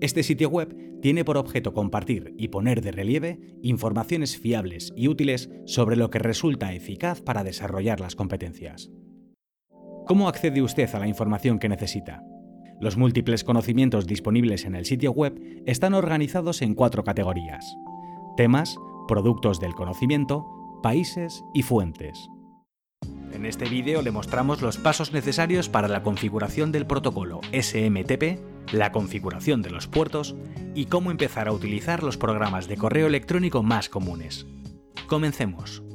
Este sitio web tiene por objeto compartir y poner de relieve informaciones fiables y útiles sobre lo que resulta eficaz para desarrollar las competencias. ¿Cómo accede usted a la información que necesita? Los múltiples conocimientos disponibles en el sitio web están organizados en 4 categorías: temas, productos del conocimiento, países y fuentes. En este vídeo le mostramos los pasos necesarios para la configuración del protocolo SMTP, la configuración de los puertos y cómo empezar a utilizar los programas de correo electrónico más comunes. Comencemos.